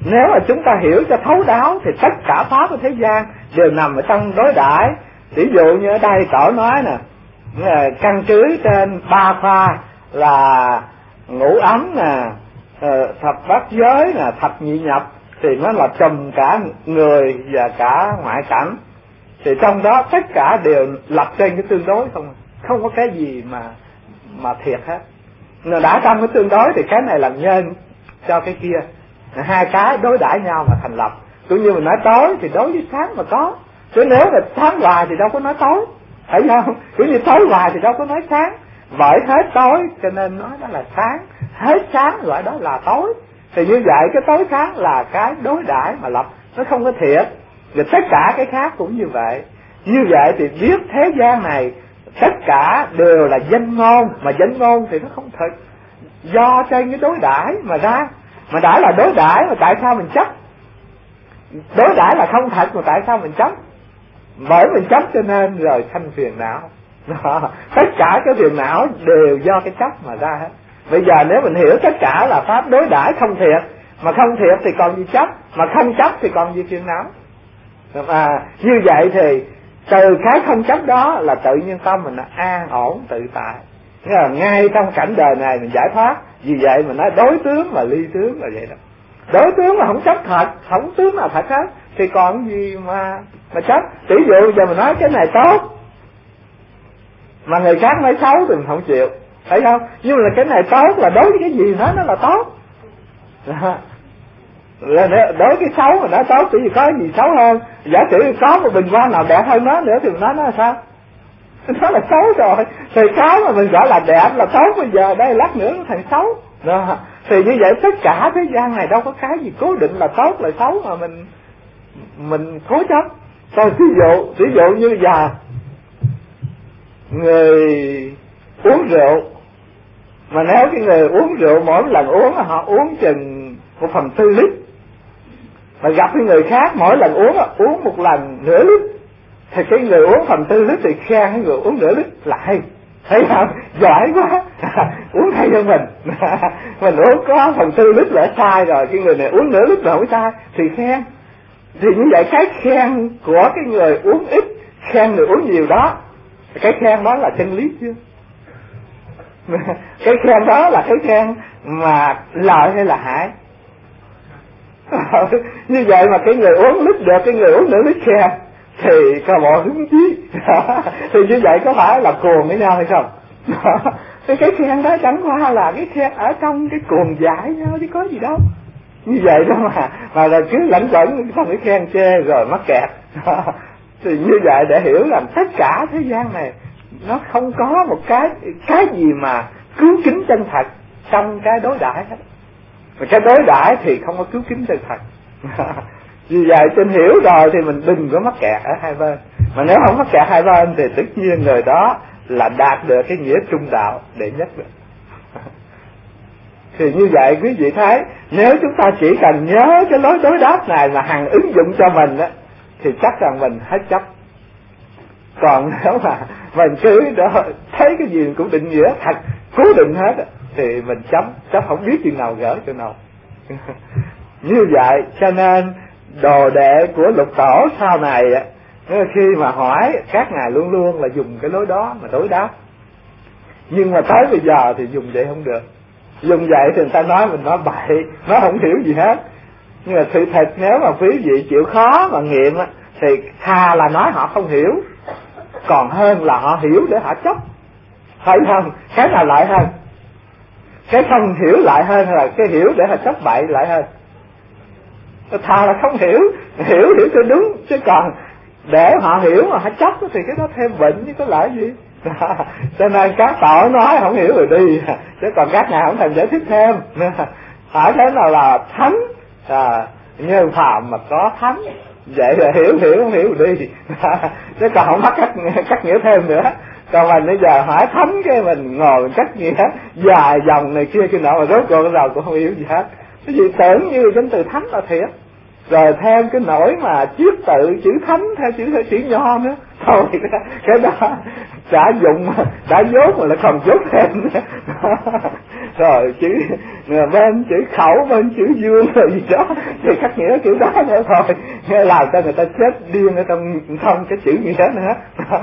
Nếu mà chúng ta hiểu cho thấu đáo thì tất cả pháp của thế gian đều nằm ở trong đối đãi. Ví dụ như ở đây Tổ nói nè, căn cứ trên 3 khoa là ngũ ấm nè, thập bát giới nè, thập nhị nhập, thì nó là trùm cả người và cả ngoại cảnh. Thì trong đó tất cả đều lập trên cái tương đối không có cái gì mà thiệt hết. Nó đã trong cái tương đối thì cái này làm nhân cho cái kia, hai cái đối đãi nhau mà thành lập. Cũng như mình nói tối thì đối với sáng mà có, chứ nếu mà sáng hoài thì đâu có nói tối, thấy không? Cũng như tối hoài thì đâu có nói sáng. Bởi hết tối cho nên nói đó là sáng, hết sáng gọi đó là tối. Thì như vậy cái tối sáng là cái đối đãi mà lập, nó không có thiệt. Và tất cả cái khác cũng như vậy. Như vậy thì biết thế gian này tất cả đều là danh ngôn, mà danh ngôn thì nó không thực, do trên cái đối đãi mà ra. Mà đã là đối đãi mà tại sao mình chấp? Đối đãi là không thật mà tại sao mình chấp? Bởi mình chấp cho nên rồi sanh phiền não. Tất cả cái phiền não đều do cái chấp mà ra hết. Bây giờ nếu mình hiểu tất cả là pháp đối đãi không thiệt, mà không thiệt thì còn gì chấp, mà không chấp thì còn gì phiền não. Như vậy thì từ cái không chấp đó là tự nhiên tâm mình nó an ổn tự tại. Nghĩa là ngay trong cảnh đời này mình giải thoát. Vì vậy mình nói đối tướng và ly tướng là vậy đó. Đối tướng là không chấp thật, không tướng nào thật hết, thì còn gì mà chấp. Ví dụ giờ mình nói cái này tốt mà người khác nói xấu thì mình không chịu, thấy không? Nhưng mà cái này tốt là đối với cái gì nó là tốt. Đối cái xấu mà nó tốt thì có gì xấu hơn. Giả sử có một bình hoa nào đẹp hơn nó nữa thì mình nói nó là sao? Nó là xấu rồi. Thì cái mà mình gọi là đẹp là tốt, bây giờ đây lát nữa nó thành xấu. Đó. Thì như vậy tất cả thế gian này đâu có cái gì cố định là tốt là xấu mà mình cố chấp. Rồi ví dụ như giờ người uống rượu, mà nếu cái người uống rượu mỗi lần uống họ uống chừng 1/4 lít, mà gặp cái người khác mỗi lần uống một lần nửa lít, thì cái người uống 1/4 lít thì khen cái người uống nửa lít lại, thấy không? Giỏi quá. Uống hay hơn mình. Mình uống có 1/4 lít là sai rồi, cái người này uống nửa lít là không sai thì khen. Thì như vậy cái khen của cái người uống ít khen người uống nhiều đó, cái khen đó là chân lý chưa? Cái khen đó là cái khen mà lợi hay là hại? Như vậy mà cái người uống lít được, cái người uống nửa lít khen thì có bộ hứng chí. Thì như vậy có phải là cuồng với nhau hay không? Cái khen đó chẳng qua là cái khen ở trong cái cuồng giải nhau chứ có gì đâu. Như vậy đó mà là cứ lẫn quẩn không cái khen chê rồi mắc kẹt. Thì như vậy để hiểu rằng tất cả thế gian này nó không có một cái gì mà cứu kính chân thật trong cái đối đãi hết. Mà cái đối đãi thì không có cứu kính chân thật. Vì vậy trên hiểu rồi thì mình đừng có mắc kẹt ở hai bên. Mà nếu không mắc kẹt hai bên thì tất nhiên người đó là đạt được cái nghĩa trung đạo đệ nhất được. Thì như vậy quý vị thấy, nếu chúng ta chỉ cần nhớ cái lối đối đáp này mà hằng ứng dụng cho mình á, thì chắc rằng mình hết chấp. Còn nếu mà mình cứ đó thấy cái gì cũng định nghĩa thật cố định hết thì mình chấp không biết chừng nào gỡ chừng nào. Như vậy cho nên đồ đệ của Lục Tổ sau này khi mà hỏi các ngài luôn luôn là dùng cái lối đó mà đối đáp. Nhưng mà tới bây giờ thì dùng vậy không được. Dùng vậy thì người ta nói mình nói bậy, nó không hiểu gì hết. Nhưng mà sự thật nếu mà quý vị chịu khó mà nghiệm thì thà là nói họ không hiểu, còn hơn là họ hiểu để họ chấp. Phải không? Cái nào lại hơn? Cái không hiểu lại hơn hay là cái hiểu để họ chấp bậy lại hơn? Thà là không hiểu cho đúng, chứ còn để họ hiểu mà họ chấp thì cái đó thêm bệnh chứ có lợi gì. Cho nên các tổ nói không hiểu rồi đi, chứ còn các ngài không thèm giải thích thêm. Hỏi thế nào là thánh, như phàm mà có thánh, vậy là hiểu không hiểu rồi đi. Chứ còn không bắt cắt nghĩa thêm nữa. Còn mình bây giờ hỏi thánh cái mình ngồi mình cắt nghĩa dài dòng này kia nọ mà rốt cuộc rồi cũng không hiểu gì hết. Cái gì tưởng như danh từ thánh là thiệt. Rồi thêm cái nỗi mà chiết tự chữ thánh theo chữ nho nữa. Thôi cái đó đã dùng đã dốt mà lại còn dốt thêm nữa. Rồi bên chữ khẩu, bên chữ dương rồi gì đó, thì khắc nghĩa kiểu đó nữa thôi, làm cho người ta chết điên ở trong cái chữ nghĩa nữa.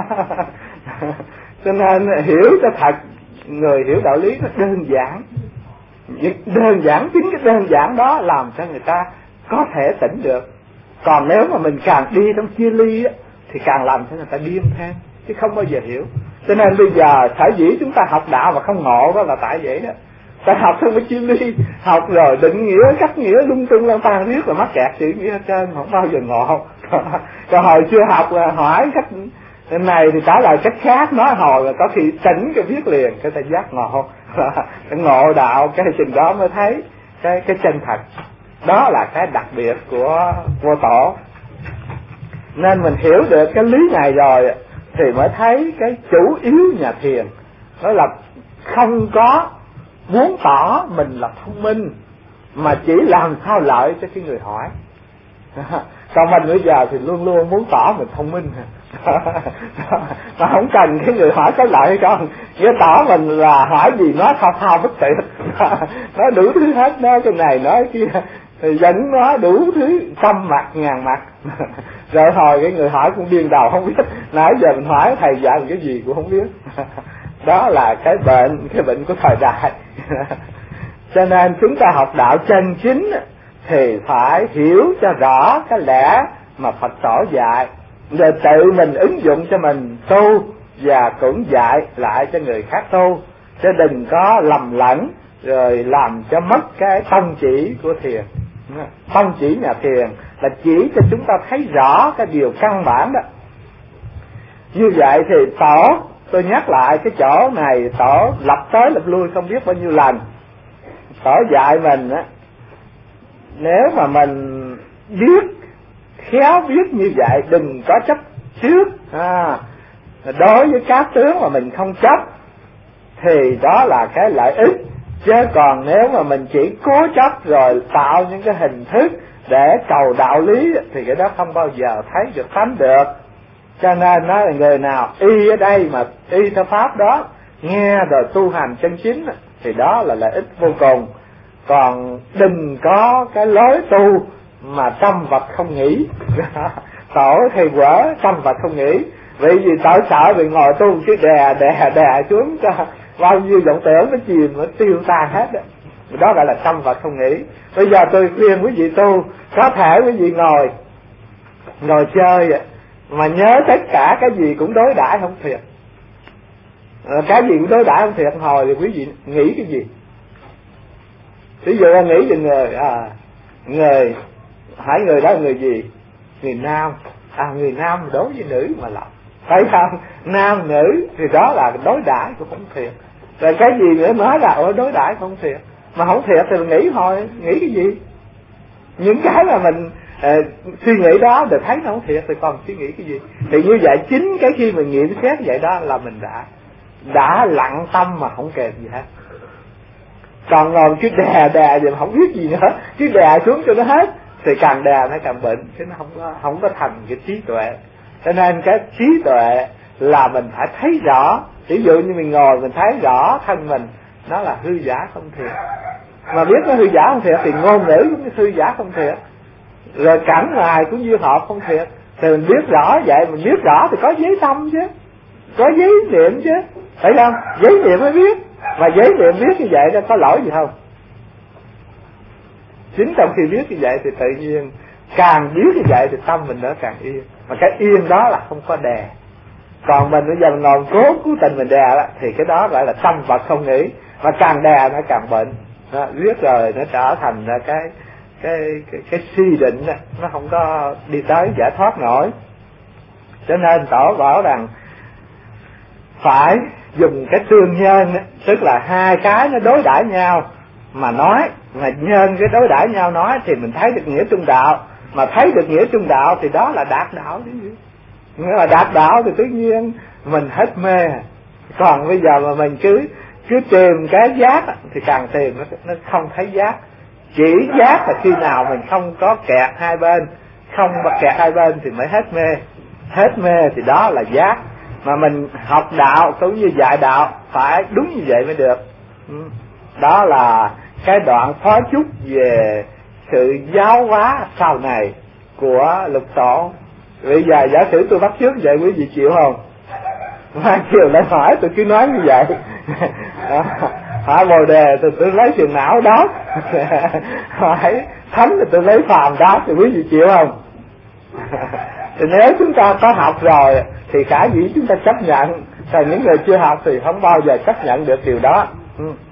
Cho nên hiểu cho thật, người hiểu đạo lý nó đơn giản. Đơn giản, chính cái đơn giản đó làm cho người ta có thể tỉnh được. Còn nếu mà mình càng đi trong chia ly á, thì càng làm cho người ta điên thêm, chứ không bao giờ hiểu. Cho nên bây giờ sở dĩ chúng ta học đạo mà không ngộ đó là tại vậy đó. Ta học xong cái chia ly, học rồi định nghĩa, cắt nghĩa lung tung lang tan riết là mắc kẹt chữ nghĩa hết trơn, không bao giờ ngộ. Còn hồi chưa học là hỏi cách này thì trả lời cách khác, nói hồi là có khi tỉnh cái viết liền, cái ta giác ngộ. Ngộ đạo cái trình đó mới thấy cái chân thật. Đó là cái đặc biệt của vô tổ. Nên mình hiểu được cái lý này rồi thì mới thấy cái chủ yếu nhà thiền đó là không có muốn tỏ mình là thông minh, mà chỉ làm sao lợi cho cái người hỏi. Còn mình bây giờ thì luôn luôn muốn tỏ mình thông minh, mà không cần cái người hỏi có lợi hay không, nghĩa tỏ mình là hỏi gì nói thao bất tuyệt, nói đủ thứ hết, nói cái này nói kia, thì dẫn nó đủ thứ trăm mặt ngàn mặt. Rồi hồi cái người hỏi cũng điên đầu không biết, nãy giờ mình hỏi thầy dạy mình cái gì cũng không biết. Đó là cái bệnh của thời đại. Cho nên chúng ta học đạo chân chính thì phải hiểu cho rõ cái lẽ mà Phật tổ dạy, rồi tự mình ứng dụng cho mình tu, và cũng dạy lại cho người khác tu, chứ đừng có lầm lẫn rồi làm cho mất cái tông chỉ của thiền. Tông chỉ nhà thiền là chỉ cho chúng ta thấy rõ cái điều căn bản đó. Như vậy thì tổ, tôi nhắc lại cái chỗ này, tổ lập tới lập lui không biết bao nhiêu lần. Tổ dạy mình á, nếu mà mình biết, khéo biết như vậy, đừng có chấp trước. Đối với các tướng mà mình không chấp thì đó là cái lợi ích. Chứ còn nếu mà mình chỉ cố chấp rồi tạo những cái hình thức để cầu đạo lý thì cái đó không bao giờ thấy được tánh được. Cho nên nói là người nào y ở đây mà y theo pháp đó, nghe rồi tu hành chân chính thì đó là lợi ích vô cùng. Còn đừng có cái lối tu mà trăm vật không nghĩ. Tổ thì quở trăm vật không nghĩ. Vì gì tội sợ vì ngồi tu chứ đè xuống cho bao nhiêu vọng tưởng nó chìm, nó tiêu tan hết đó. Đó gọi là trăm vật không nghĩ. Bây giờ tôi khuyên quý vị tu, có thể quý vị ngồi chơi mà nhớ tất cả cái gì cũng đối đãi không thiệt. Cái gì cũng đối đãi không thiệt, hồi thì quý vị nghĩ cái gì? Ví dụ là nghĩ về người hỏi người đó là người gì? Người nam. Người nam đối với nữ mà lầm, phải không? Nam nữ thì đó là đối đãi cũng không thiệt. Rồi cái gì nữa nói là đối đãi không thiệt, mà không thiệt thì mình nghĩ thôi, nghĩ cái gì? Những cái mà mình suy nghĩ đó để thấy nó không thiệt thì còn suy nghĩ cái gì? Thì như vậy chính cái khi mình nghiệm xét vậy đó là mình đã lặng tâm mà không kèm gì hết. Còn ngồi cứ đè thì không biết gì nữa, cứ đè xuống cho nó hết thì càng đè nó càng bệnh, chứ nó không có thành cái trí tuệ. Cho nên cái trí tuệ là mình phải thấy rõ. Ví dụ như mình ngồi mình thấy rõ thân mình nó là hư giả không thiệt, mà biết nó hư giả không thiệt thì ngôn ngữ cũng hư giả không thiệt, rồi cảnh ngoài cũng như họ không thiệt, thì mình biết rõ vậy. Mình biết rõ thì có giấy tâm chứ, có giấy niệm chứ, phải không? Giấy niệm mới biết, mà giấy niệm biết như vậy đó có lỗi gì không? Chính trong khi biết như vậy thì tự nhiên càng biết như vậy thì tâm mình nó càng yên, mà cái yên đó là không có đè. Còn mình bây giờ mình ngồi cố tình mình đè đó, thì cái đó gọi là tâm vật không nghĩ, mà càng đè nó càng bệnh. Nó riết rồi nó trở thành ra cái suy định đó, nó không có đi tới giải thoát nổi. Cho nên tổ bảo rằng phải dùng cái tương nhân, tức là hai cái nó đối đãi nhau mà nói, mà nhân cái đối đãi nhau nói thì mình thấy được nghĩa trung đạo. Mà thấy được nghĩa trung đạo thì đó là đạt đạo chứ gì. Nghĩa là đạt đạo thì tự nhiên mình hết mê. Còn bây giờ mà mình cứ tìm cái giác thì càng tìm nó không thấy giác. Chỉ giác là khi nào mình không có kẹt hai bên, không kẹt hai bên thì mới hết mê. Hết mê thì đó là giác. Mà mình học đạo cũng như dạy đạo phải đúng như vậy mới được. Đó là cái đoạn phó chúc về sự giáo hóa sau này của Lục Tổ. Bây giờ giả sử tôi bắt chước vậy quý vị chịu không? Mai chiều lại hỏi tôi cứ nói như vậy. Hỏi Bồ Đề thì tôi lấy phiền não đó. Hỏi Thánh thì tôi lấy phàm đó, thì quý vị chịu không? Thì nếu chúng ta có học rồi thì khả dĩ chúng ta chấp nhận, còn những người chưa học thì không bao giờ chấp nhận được điều đó.